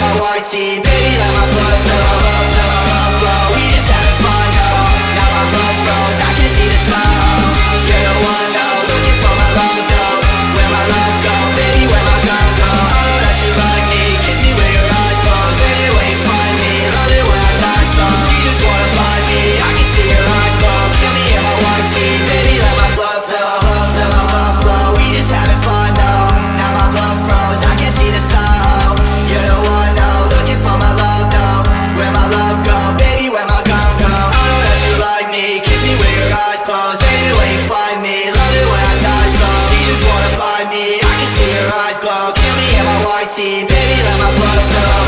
my white tee. Baby, let my blood flow, flow. We just having fun, no. Now my blood froze, I can see the sun. You're the one, no. Looking for my love, no. Where my love go, baby, where my gun go? I know that you like me, kiss me with your eyes closed. Anyway you find me, love it when I die slow. She just wanna blind me, I can see her eyes glow. Kill me in my white tee, baby, let my blood flow, flow. We just having fun, no. Now my blood froze, I can see the sun. You're the one, no. Looking for my love, no. Where my love go, baby, where my gun go? I know that you like me, kiss me with your eyes closed. Anyway you find me, love it when I die slow. She just wanna blind me, I can see her eyes glow. Kill me in my white tee, baby, let my blood flow.